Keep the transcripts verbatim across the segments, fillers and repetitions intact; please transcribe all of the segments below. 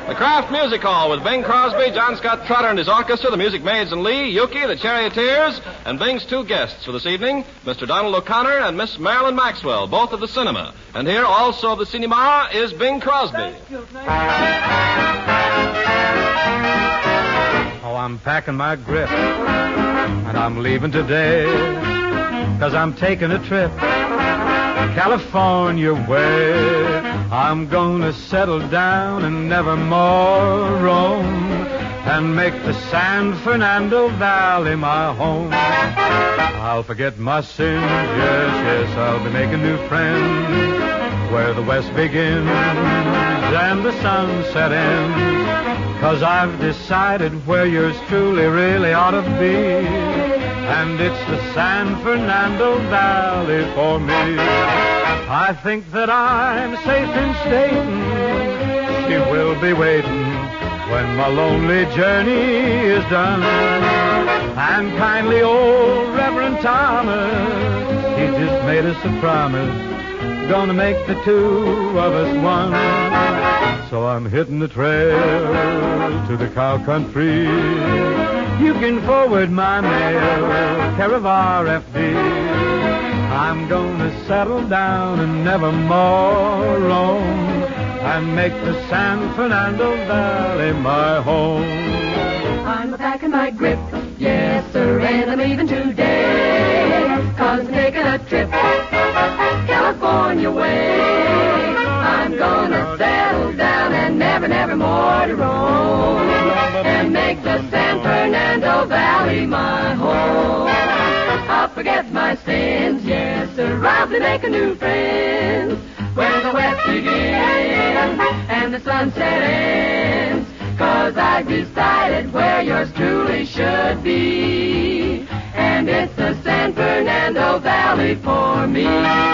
The Kraft Music Hall with Bing Crosby, John Scott Trotter and his orchestra, the Music Maids and Lee, Yuki, the Charioteers, and Bing's two guests for this evening, Mister Donald O'Connor and Miss Marilyn Maxwell, both of the cinema. And here also of the cinema is Bing Crosby. Thank you, thank you. Oh, I'm packing my grip, and I'm leaving today, 'cause I'm taking a trip California way. I'm gonna settle down and never more roam, and make the San Fernando Valley my home. I'll forget my sins, yes, yes, I'll be making new friends where the west begins and the sunset ends, 'cause I've decided where yours truly really ought to be, and it's the San Fernando Valley for me. I think that I'm safe in stating she will be waiting when my lonely journey is done. And kindly old Reverend Thomas, he just made us a promise, gonna make the two of us one. So I'm hitting the trail to the cow country. You can forward my mail, care of R F D. I'm gonna settle down and never more roam, and make the San Fernando Valley my home. I'm packing my grip, yes sir, and I'm leaving today, 'cause I'm taking a trip California way. I'm gonna settle down and never, never more to roam, and make the San Fernando Valley my home. I'll forget my sins, yes sir, I'll be making new friends where the west begins and the sunset ends, 'cause I've decided where yours truly should be, and it's the San Fernando Valley for me.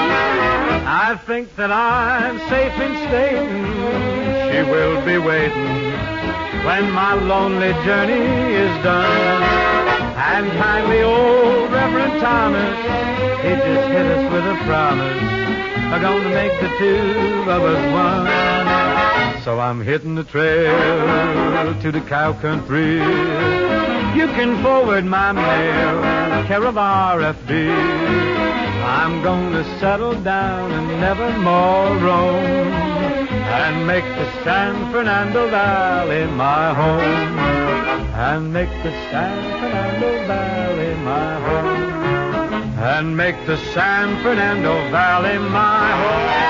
I think that I'm safe in stating she will be waiting when my lonely journey is done. And kindly old Reverend Thomas, he just hit us with a promise, I'm gonna make the two of us one. So I'm hitting the trail to the cow country. You can forward my mail, care of R F D. I'm gonna settle down and never more roam, and make the San Fernando Valley my home, and make the San Fernando Valley my home, and make the San Fernando Valley my home.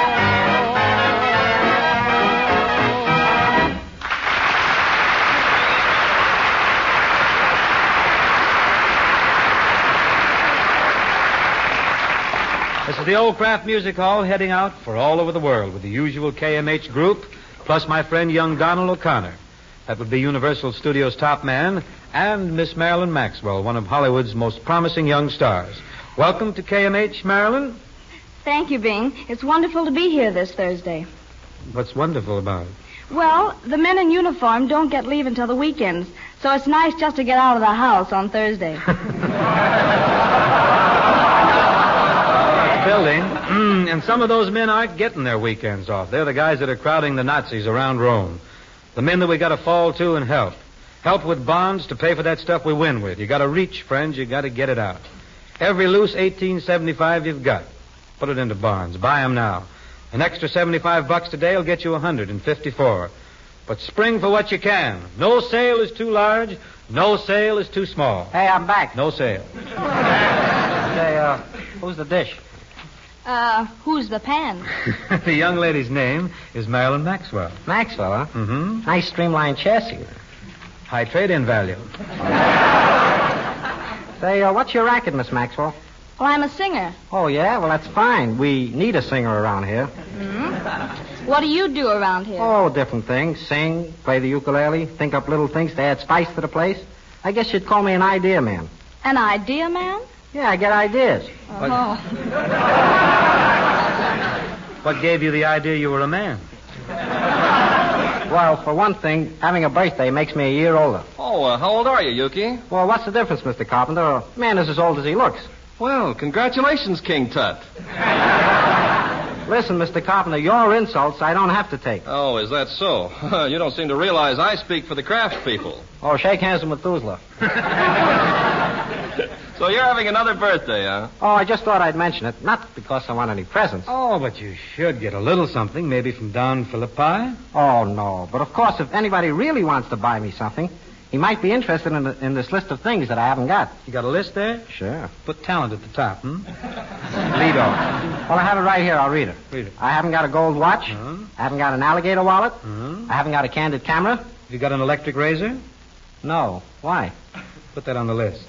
This is the Old Kraft Music Hall heading out for all over the world with the usual K M H group, plus my friend young Donald O'Connor. That would be Universal Studios' top man, and Miss Marilyn Maxwell, one of Hollywood's most promising young stars. Welcome to K M H, Marilyn. Thank you, Bing. It's wonderful to be here this Thursday. What's wonderful about it? Well, the men in uniform don't get leave until the weekends, so it's nice just to get out of the house on Thursday. Building, and some of those men aren't getting their weekends off. They're the guys that are crowding the Nazis around Rome. The men that we got to fall to and help. Help with bonds to pay for that stuff we win with. You got to reach, friends. You got to get it out. Every loose eighteen seventy-five you've got, put it into bonds. Buy them now. An extra seventy-five bucks today will get you one hundred fifty-four. But spring for what you can. No sale is too large. No sale is too small. Hey, I'm back. No sale. Say, uh, who's the dish? Uh, who's the pan? The young lady's name is Marilyn Maxwell. Maxwell, huh? Mm-hmm. Nice streamlined chassis. High trade-in value. Say, uh, what's your racket, Miss Maxwell? Well, I'm a singer. Oh, yeah? Well, that's fine. We need a singer around here. Mm-hmm. What do you do around here? Oh, different things. Sing, play the ukulele, think up little things to add spice to the place. I guess you'd call me an idea man. An idea man? Yeah, I get ideas. Oh. What gave you the idea you were a man? Well, for one thing, having a birthday makes me a year older. Oh, uh, how old are you, Yuki? Well, what's the difference, Mister Carpenter? A man is as old as he looks. Well, congratulations, King Tut. Listen, Mister Carpenter, your insults I don't have to take. Oh, is that so? You don't seem to realize I speak for the craft people. Oh, shake hands with Methuselah. So you're having another birthday, huh? Oh, I just thought I'd mention it. Not because I want any presents. Oh, but you should get a little something, maybe from Don Philippi. Oh, no. But, of course, if anybody really wants to buy me something, he might be interested in, the, in this list of things that I haven't got. You got a list there? Sure. Put talent at the top, hmm? Lead off. Well, I have it right here. I'll read it. Read it. I haven't got a gold watch. Uh-huh. I haven't got an alligator wallet. Uh-huh. I haven't got a candid camera. Have you got an electric razor? No. Why? Put that on the list.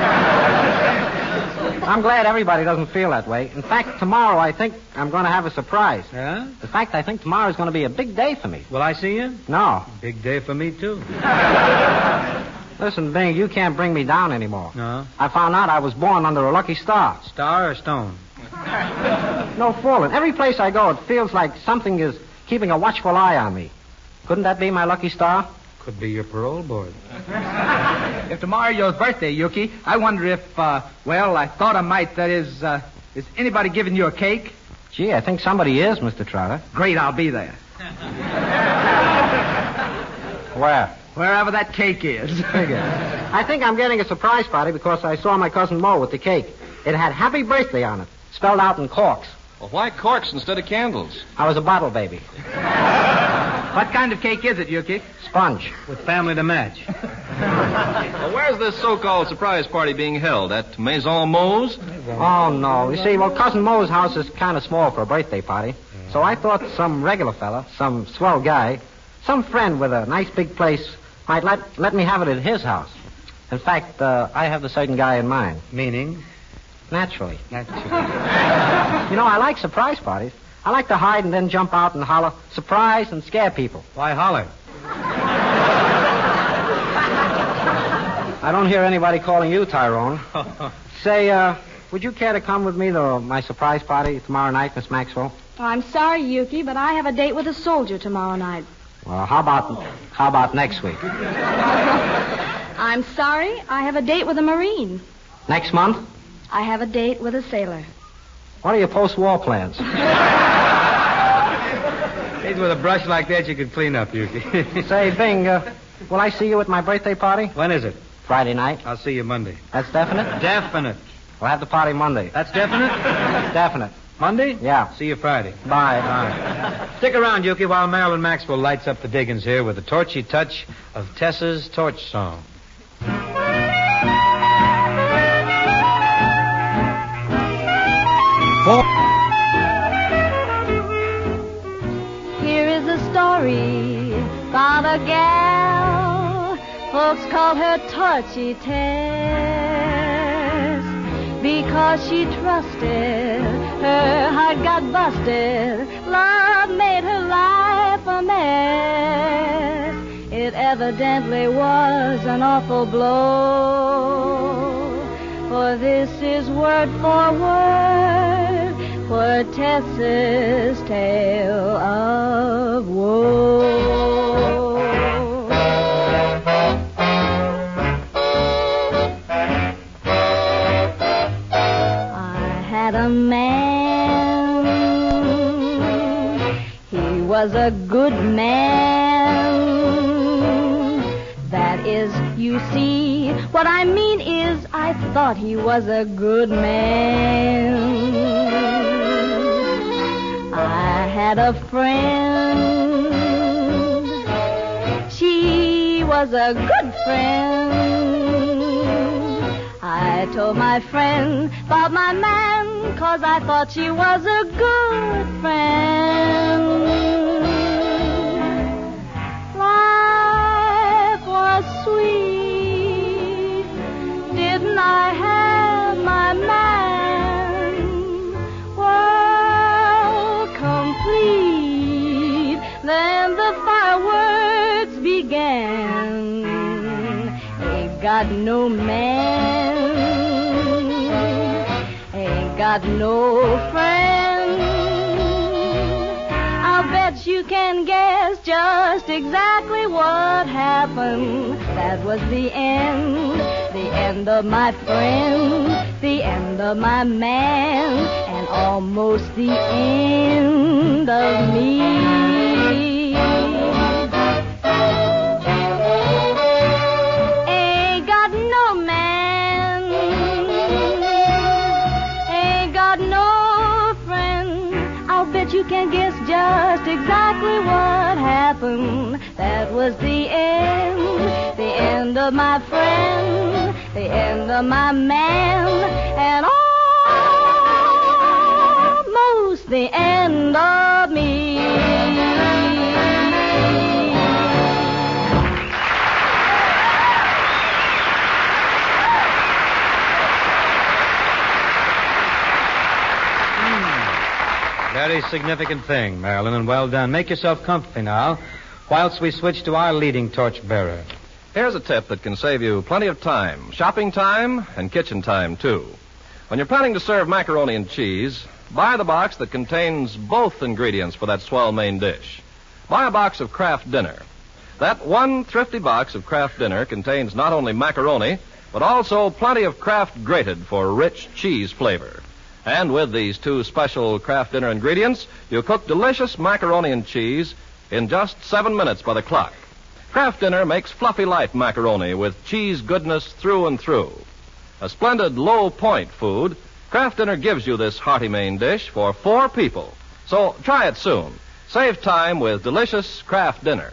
I'm glad everybody doesn't feel that way. In fact, tomorrow I think I'm going to have a surprise. Yeah? In fact, I think tomorrow is going to be a big day for me. Will I see you? No. Big day for me, too. Listen, Bing, you can't bring me down anymore. No? I found out I was born under a lucky star. Star or stone? No fooling. Every place I go, it feels like something is keeping a watchful eye on me. Couldn't that be my lucky star? Could be your parole board. If tomorrow's your birthday, Yuki, I wonder if, uh, well, I thought I might. That is, uh, is anybody giving you a cake? Gee, I think somebody is, Mister Trotter. Great, I'll be there. Where? Wherever that cake is. I think I'm getting a surprise party because I saw my cousin Mo with the cake. It had happy birthday on it, spelled out in corks. Well, why corks instead of candles? I was a bottle baby. What kind of cake is it, Yuki? Sponge. With family to match. Well, where's this so-called surprise party being held? At Maison Mo's? Oh, no. You see, well, Cousin Mo's house is kind of small for a birthday party. So I thought some regular fella, some swell guy, some friend with a nice big place might let, let me have it at his house. In fact, uh, I have the certain guy in mind. Meaning? Naturally. Naturally. You know, I like surprise parties. I like to hide and then jump out and holler, surprise, and scare people. Why holler? I don't hear anybody calling you, Tyrone. Say, uh, would you care to come with me to my surprise party tomorrow night, Miss Maxwell? Oh, I'm sorry, Yuki, but I have a date with a soldier tomorrow night. Well, how about how about next week? I'm sorry, I have a date with a Marine. Next month? I have a date with a sailor. What are your post-war plans? Kids with a brush like that you could clean up, Yuki. Say, Bing, uh, will I see you at my birthday party? When is it? Friday night. I'll see you Monday. That's definite? Definite. We'll have the party Monday. That's definite? Definite. Monday? Yeah. See you Friday. Bye. Bye. Stick around, Yuki, while Marilyn Maxwell lights up the diggings here with the torchy touch of Tessa's Torch Song. Here is a story about a gal. Folks call her Torchy Tess because she trusted. Her heart got busted. Love made her life a mess. It evidently was an awful blow. For this is word for word for Tess's tale of woe. I had a man. He was a good man. That is, you see, what I mean is I thought he was a good man. I had a friend. She was a good friend. I told my friend about my man, 'cause I thought she was a good friend. Life was sweet. Didn't I have my man? World complete. Then the fireworks began. Ain't got no man. Ain't got no friend. I'll bet you can guess just exactly what happened. That was the end, the end of my friend, the end of my man, and almost the end of me. Ain't got no man, ain't got no friend. I'll bet you can guess just exactly what happened. That was the end, the end of my friend, the end of my man, and almost the end of me. Very significant thing, Marilyn, and well done. Make yourself comfy now, whilst we switch to our leading torchbearer. Here's a tip that can save you plenty of time, shopping time and kitchen time, too. When you're planning to serve macaroni and cheese, buy the box that contains both ingredients for that swell main dish. Buy a box of Kraft Dinner. That one thrifty box of Kraft Dinner contains not only macaroni, but also plenty of Kraft grated for rich cheese flavor. And with these two special Kraft Dinner ingredients, you cook delicious macaroni and cheese in just seven minutes by the clock. Kraft Dinner makes fluffy light macaroni with cheese goodness through and through. A splendid low-point food, Kraft Dinner gives you this hearty main dish for four people. So try it soon. Save time with delicious Kraft Dinner.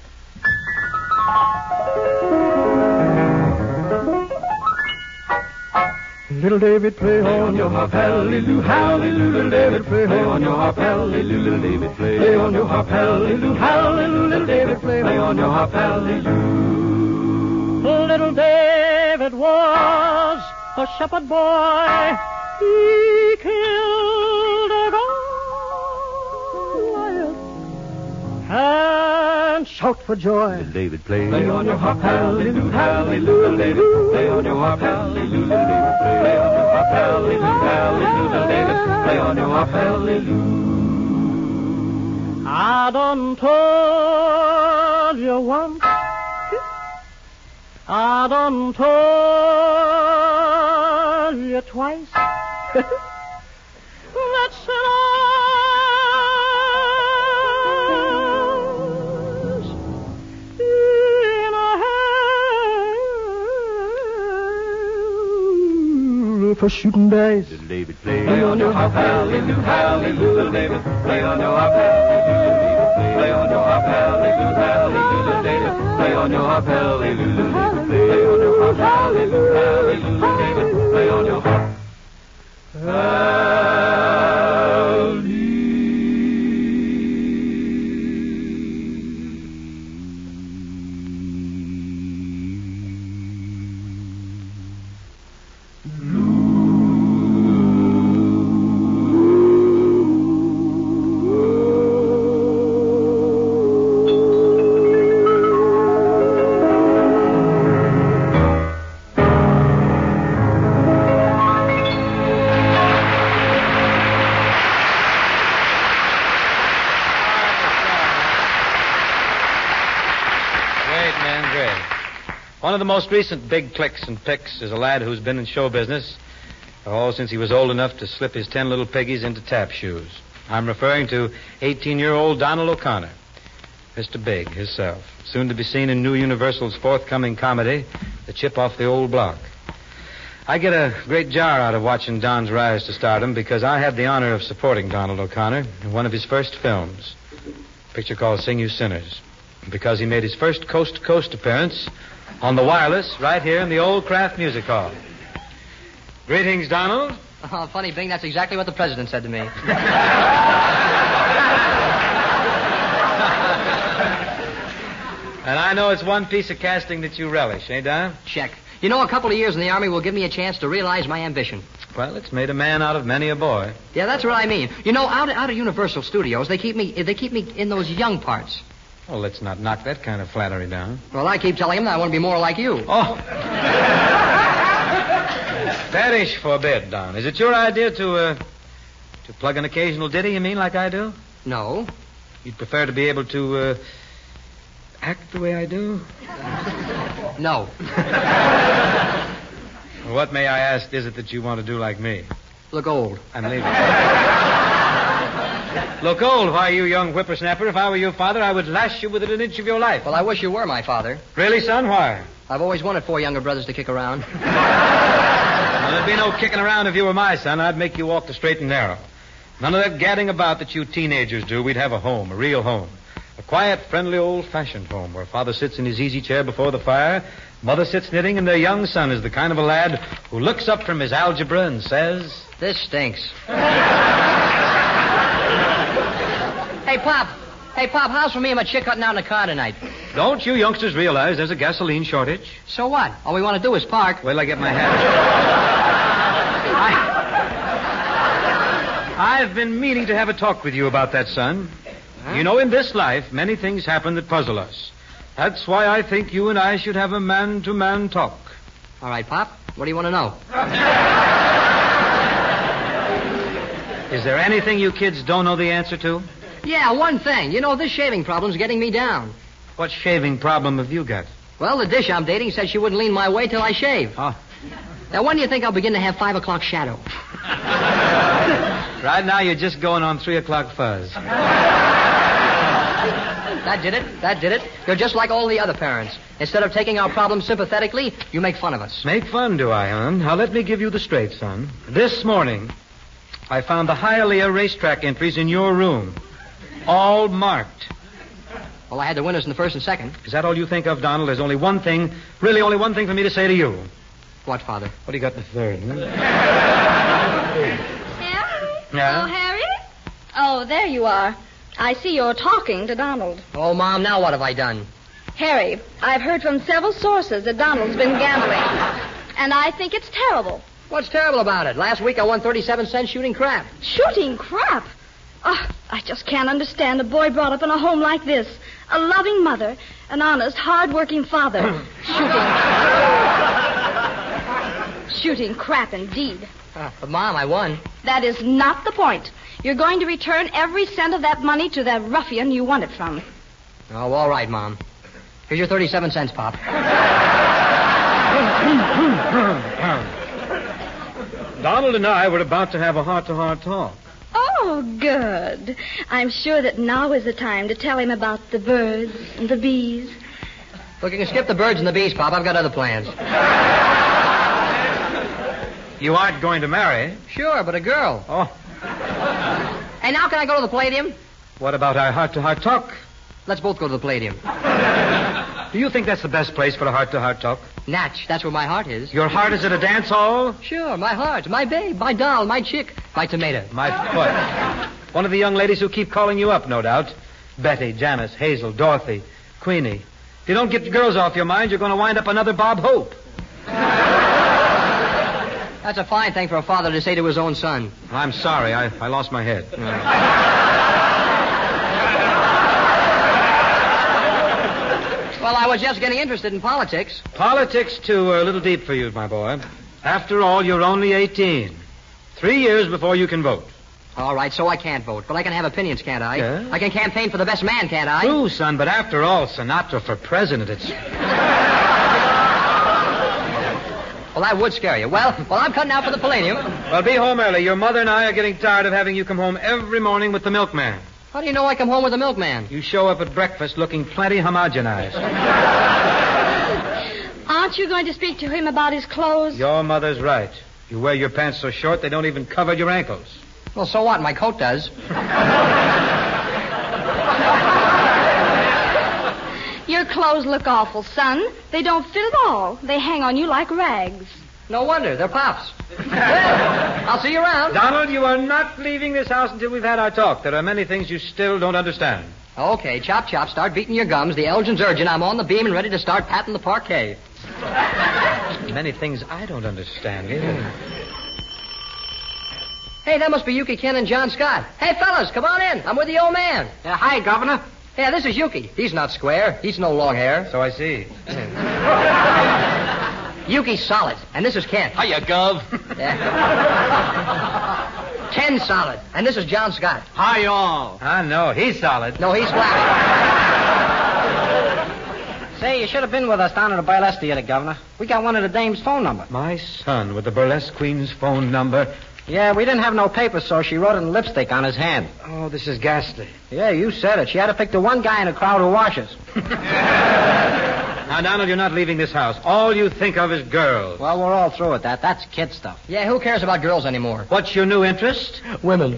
Little David, play on your harp, hallelujah, hallelujah. Little David, play on your harp, hallelujah. Little David, play on your harp, hallelujah, hallelujah. Little David, play on your harp, hallelujah. Little David was a shepherd boy. He killed a Goliath and shout for joy. Little David, play, play on your harp, hallelujah, hallelujah. Little David, play on your harp, hallelujah. Little David, play on your harp, hallelujah, hallelujah. Little David, play on your harp, hallelujah. I done told you once, I done told you twice. That's sinners in a hell for shooting dice. Little David, play, play on your harp, hallelujah, hallelujah. Little David, play on your harp, hallelujah. Play on your harp, hallelujah, hallelujah. Little David, play on your harp, hallelujah. Play on your harp, hallelujah, hallelujah. David, play on your harp. One of the most recent big clicks and picks is a lad who's been in show business, oh, since he was old enough to slip his ten little piggies into tap shoes. I'm referring to eighteen-year-old Donald O'Connor, Mister Big himself, soon to be seen in New Universal's forthcoming comedy, The Chip Off the Old Block. I get a great jar out of watching Don's rise to stardom because I had the honor of supporting Donald O'Connor in one of his first films, a picture called Sing You Sinners, because he made his first coast-to-coast appearance on the wireless right here in the old Kraft Music Hall. Greetings, Donald. Oh, funny, Bing, that's exactly what the president said to me. And I know it's one piece of casting that you relish, eh, Don? Check. You know, a couple of years in the Army will give me a chance to realize my ambition. Well, it's made a man out of many a boy. Yeah, that's what I mean. You know, out, out of Universal Studios, they keep me they keep me in those young parts. Well, let's not knock that kind of flattery down. Well, I keep telling him that I want to be more like you. Oh. Perish forbid, Don. Is it your idea to, uh, to plug an occasional ditty, you mean, like I do? No. You'd prefer to be able to uh, act the way I do? No. Well, what, may I ask, is it that you want to do like me? Look old. I'm leaving. Look old, why, you young whippersnapper. If I were your father, I would lash you within an inch of your life. Well, I wish you were my father. Really, son? Why? I've always wanted four younger brothers to kick around. Well, there'd be no kicking around if you were my son. I'd make you walk the straight and narrow. None of that gadding about that you teenagers do. We'd have a home, a real home. A quiet, friendly, old-fashioned home where father sits in his easy chair before the fire, mother sits knitting, and their young son is the kind of a lad who looks up from his algebra and says... This stinks. Hey, Pop. Hey, Pop, how's for me and my chick cutting out in the car tonight? Don't you youngsters realize there's a gasoline shortage? So what? All we want to do is park. Wait till I get my hat. I, I've been meaning to have a talk with you about that, son. Huh? You know, in this life, many things happen that puzzle us. That's why I think you and I should have a man-to-man talk. All right, Pop. What do you want to know? Is there anything you kids don't know the answer to? Yeah, one thing. You know, this shaving problem's getting me down. What shaving problem have you got? Well, the dish I'm dating said she wouldn't lean my way till I shave. Oh. Now, when do you think I'll begin to have five o'clock shadow? Right now, you're just going on three o'clock fuzz. That did it. That did it. You're just like all the other parents. Instead of taking our problems sympathetically, you make fun of us. Make fun, do I, hon? Now, let me give you the straight, son. This morning, I found the Hialeah racetrack entries in your room. All marked. Well, I had the winners in the first and second. Is that all you think of, Donald? There's only one thing, really only one thing for me to say to you. What, Father? What do you got in the third? Hmm? Harry? Yeah? Oh, Harry? Oh, there you are. I see you're talking to Donald. Oh, Mom, now what have I done? Harry, I've heard from several sources that Donald's been gambling. And I think it's terrible. What's terrible about it? Last week I won thirty-seven cents shooting crap. Shooting crap? Oh, I just can't understand a boy brought up in a home like this. A loving mother, an honest, hard-working father. Shooting... Shooting crap, indeed. Uh, but, Mom, I won. That is not the point. You're going to return every cent of that money to that ruffian you won it from. Oh, all right, Mom. Here's your thirty-seven cents, Pop. Donald and I were about to have a heart-to-heart talk. Oh, good. I'm sure that now is the time to tell him about the birds and the bees. Look, you can skip the birds and the bees, Pop. I've got other plans. You aren't going to marry? Sure, but a girl. Oh. Hey, now can I go to the Palladium? What about our heart-to-heart talk? Let's both go to the Palladium. Do you think that's the best place for a heart-to-heart talk? Natch, that's where my heart is. Your heart is at a dance hall? Sure, my heart, my babe, my doll, my chick, my tomato. My foot. One of the young ladies who keep calling you up, no doubt. Betty, Janice, Hazel, Dorothy, Queenie. If you don't get the girls off your mind, you're going to wind up another Bob Hope. That's a fine thing for a father to say to his own son. I'm sorry. I, I lost my head. Well, I was just getting interested in politics. Politics, too, are a little deep for you, my boy. After all, you're only eighteen. Three years before you can vote. All right, so I can't vote, but I can have opinions, can't I? Yeah. I can campaign for the best man, can't I? True, son, but after all, Sinatra for president, it's... Well, that would scare you. Well, well, I'm cutting out for the Palladium. Well, be home early. Your mother and I are getting tired of having you come home every morning with the milkman. How do you know I come home with the milkman? You show up at breakfast looking plenty homogenized. Aren't you going to speak to him about his clothes? Your mother's right. You wear your pants so short they don't even cover your ankles. Well, so what? My coat does. Your clothes look awful, son. They don't fit at all. They hang on you like rags. No wonder. They're Pop's. Well, I'll see you around. Donald, you are not leaving this house until we've had our talk. There are many things you still don't understand. Okay, chop, chop. Start beating your gums. The Elgin's urgent. I'm on the beam and ready to start patting the parquet. Many things I don't understand either. Hey, that must be Yuki Ken and John Scott. Hey, fellas, come on in. I'm with the old man. Uh, hi, Governor. Yeah, this is Yuki. He's not square. He's no long hair. So I see. Yuki's solid. And this is Ken. Hiya, Gov. Yeah. Ten solid. And this is John Scott. Hi, y'all. I know. He's solid. No, he's flat. Say, you should have been with us down at the burlesque theater, Governor. We got one of the dame's phone number. My son with the burlesque queen's phone number. Yeah, we didn't have no paper, so she wrote it in lipstick on his hand. Oh, this is ghastly. Yeah, you said it. She had to pick the one guy in the crowd who washes. Now, Donald, you're not leaving this house. All you think of is girls. Well, we're all through with that. That's kid stuff. Yeah, who cares about girls anymore? What's your new interest? Women.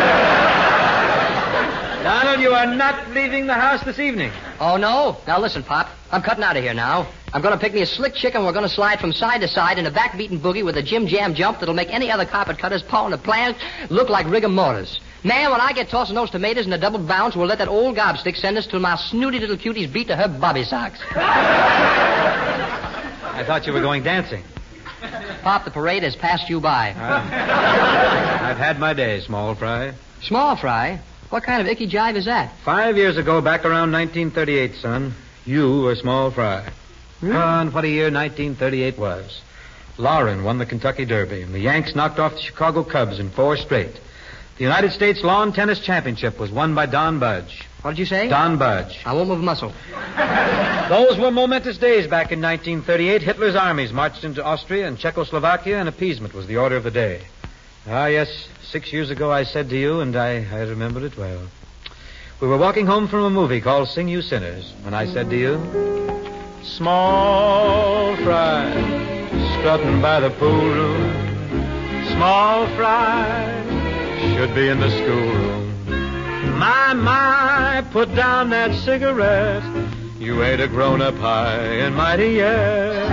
Donald, you are not leaving the house this evening. Oh, no? Now, listen, Pop. I'm cutting out of here now. I'm going to pick me a slick chick, and we're going to slide from side to side in a backbeating boogie with a Jim Jam jump that'll make any other carpet cutter's paw in the plant look like rigor mortis. Man, when I get tossing those tomatoes in a double bounce, we'll let that old gobstick send us till my snooty little cuties beat to her bobby socks. I thought you were going dancing. Pop, the parade has passed you by. Uh, I've had my day, Small Fry. Small Fry? What kind of icky jive is that? Five years ago, back around nineteen thirty-eight, son, you were Small Fry. Hmm? And what a year nineteen thirty-eight was. Lauren won the Kentucky Derby, and the Yanks knocked off the Chicago Cubs in four straight. The United States Lawn Tennis Championship was won by Don Budge. What did you say? Don Budge. I won't move a muscle. Those were momentous days back in nineteen thirty-eight. Hitler's armies marched into Austria and Czechoslovakia, and appeasement was the order of the day. Ah, yes, six years ago I said to you, and I, I remember it well. We were walking home from a movie called Sing You Sinners, when I said to you, Small Fry, strutting by the pool room. Small Fry should be in the schoolroom. My, my, put down that cigarette. You ain't a grown-up high and mighty yet.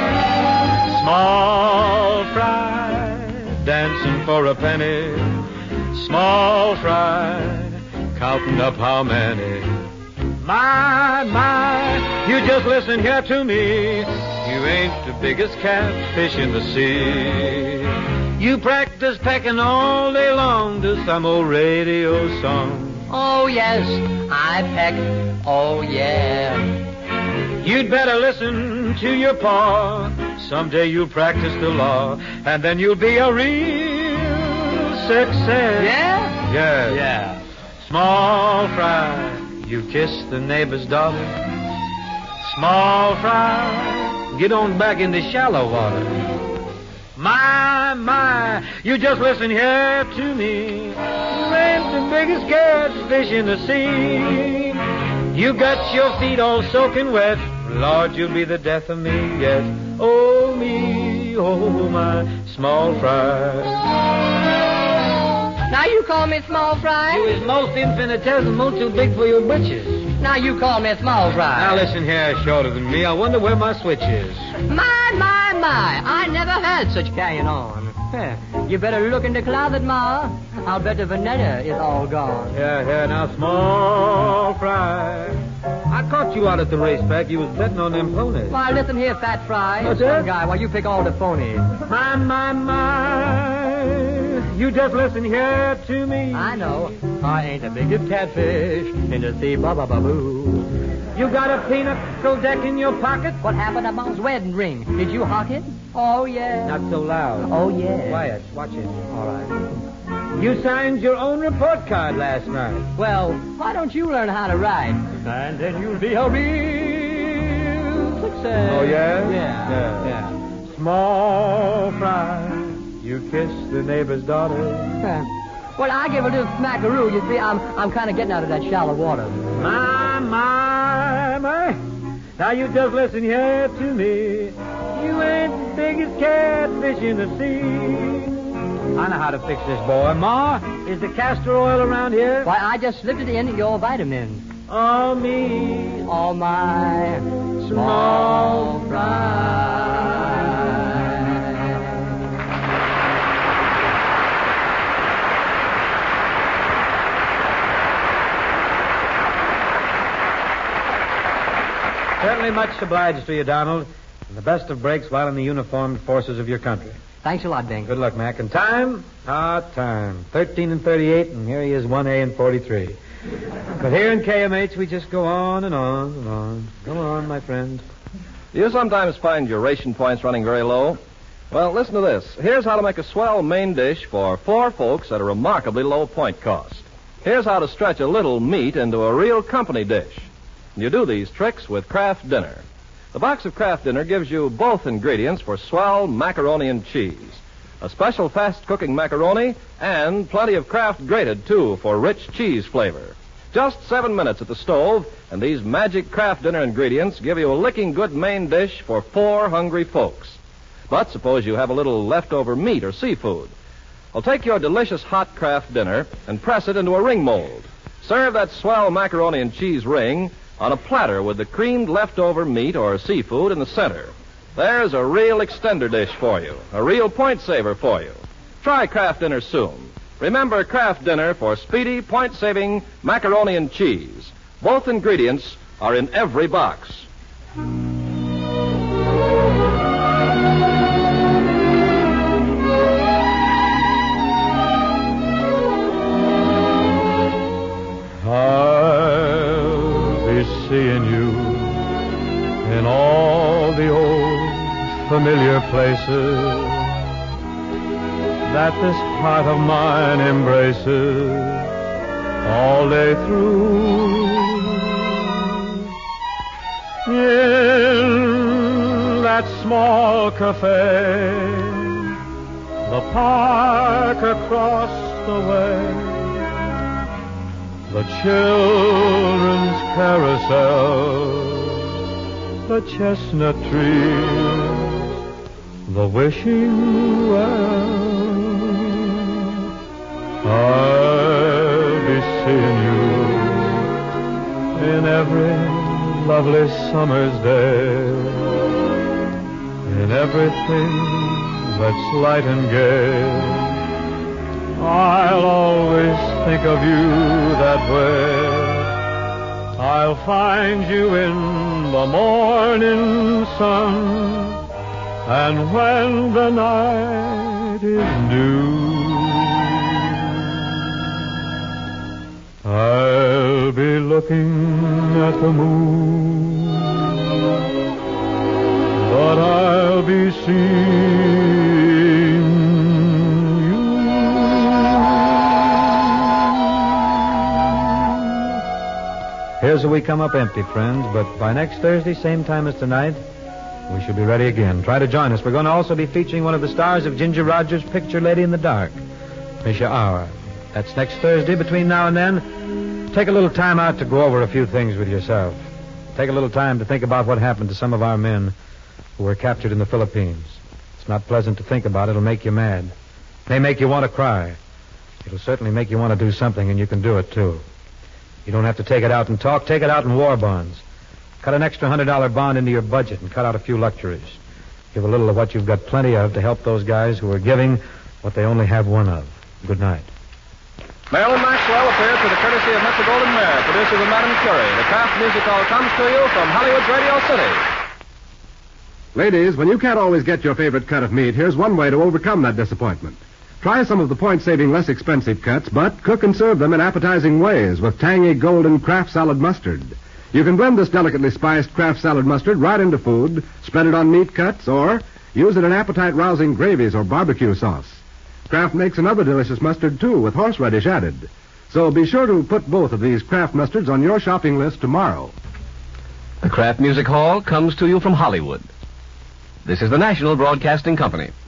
Small Fry, dancing for a penny. Small Fry, counting up how many. My, my, you just listen here to me. You ain't the biggest catfish in the sea. You practice pecking all day long to some old radio song. Oh, yes, I peck. Oh, yeah. You'd better listen to your pa. Someday you'll practice the law, and then you'll be a real success. Yeah? Yeah. Yeah. Small Fry, you kiss the neighbor's daughter. Small Fry, get on back in the shallow water. My, my, you just listen here to me. You ain't the biggest catfish in the sea. You got your feet all soaking wet. Lord, you'll be the death of me yet. Oh, me, oh, my Small Fry. Now you call me Small Fry? You is most infinitesimal, too big for your britches. Now you call me Small Fry. Now listen here, shorter than me. I wonder where my switch is. My, my, my. I never had such carrying on. You better look in the closet, Ma. I'll bet the Vanetta is all gone. Yeah, yeah, now, Small Fry. I caught you out at the racetrack. You was betting on them ponies. Why, listen here, Fat Fry. What's Some that? guy, while you pick all the phonies. My, my, my. You just listen here to me. I know. I ain't the biggest catfish in the sea, ba-ba-ba-boo. You got a pinochle deck in your pocket? What happened to Mom's wedding ring? Did you hock it? Oh, yeah. Not so loud. Oh, yeah. Quiet. Watch it. All right. You signed your own report card last night. Well, why don't you learn how to write? And then you'll be a real success. Oh, yeah? Yeah. Yeah. yeah. Small Fry, you kiss the neighbor's daughter. Huh. Well, I give a little smackaroo. You see, I'm I'm kind of getting out of that shallow water. My, my, my. Now you just listen here to me. You ain't the biggest catfish in the sea. I know how to fix this, boy. Ma, is the castor oil around here? Why, I just slipped it in your vitamins. Oh, me. All my small fry. Certainly much obliged to you, Donald. And the best of breaks while in the uniformed forces of your country. Thanks a lot, Bing. Good luck, Mac. And time? Ah, time. Thirteen and thirty-eight, and here he is, one A and forty-three. But here in K M H, we just go on and on and on. Come on, my friend. Do you sometimes find your ration points running very low? Well, listen to this. Here's how to make a swell main dish for four folks at a remarkably low point cost. Here's how to stretch a little meat into a real company dish. And you do these tricks with Kraft Dinner. The box of Kraft Dinner gives you both ingredients for swell macaroni and cheese. A special fast-cooking macaroni and plenty of Kraft grated, too, for rich cheese flavor. Just seven minutes at the stove, and these magic Kraft Dinner ingredients give you a licking good main dish for four hungry folks. But suppose you have a little leftover meat or seafood. Well, take your delicious hot Kraft Dinner and press it into a ring mold. Serve that swell macaroni and cheese ring on a platter with the creamed leftover meat or seafood in the center. There's a real extender dish for you, a real point saver for you. Try Kraft Dinner soon. Remember Kraft Dinner for speedy, point-saving macaroni and cheese. Both ingredients are in every box. I'll be seeing you in all the old familiar places that this heart of mine embraces all day through. In that small cafe, the park across the way, the children's carousel, the chestnut trees, the wishing well. I'll be seeing you in every lovely summer's day, in everything that's light and gay. I'll always think of you that way. I'll find you in the morning sun, and when the night is new, I'll be looking at the moon, but I'll be seeing you. Here's a week come up empty, friends, but by next Thursday, same time as tonight, we shall be ready again. Try to join us. We're going to also be featuring one of the stars of Ginger Rogers' picture, Lady in the Dark, Misha Auer. That's next Thursday. Between now and then, take a little time out to go over a few things with yourself. Take a little time to think about what happened to some of our men who were captured in the Philippines. It's not pleasant to think about. It'll make you mad. It may make you want to cry. It'll certainly make you want to do something, and you can do it, too. You don't have to take it out in talk. Take it out in war bonds. Cut an extra one hundred dollars bond into your budget and cut out a few luxuries. Give a little of what you've got plenty of to help those guys who are giving what they only have one of. Good night. Marilyn Maxwell appears with the courtesy of Metro Goldwyn Mayer, producers of Madame Curie. The Kraft Music Hall comes to you from Hollywood's Radio City. Ladies, when you can't always get your favorite cut of meat, here's one way to overcome that disappointment. Try some of the point-saving, less expensive cuts, but cook and serve them in appetizing ways with tangy golden Kraft salad mustard. You can blend this delicately spiced Kraft salad mustard right into food, spread it on meat cuts, or use it in appetite-rousing gravies or barbecue sauce. Kraft makes another delicious mustard, too, with horseradish added. So be sure to put both of these Kraft mustards on your shopping list tomorrow. The Kraft Music Hall comes to you from Hollywood. This is the National Broadcasting Company.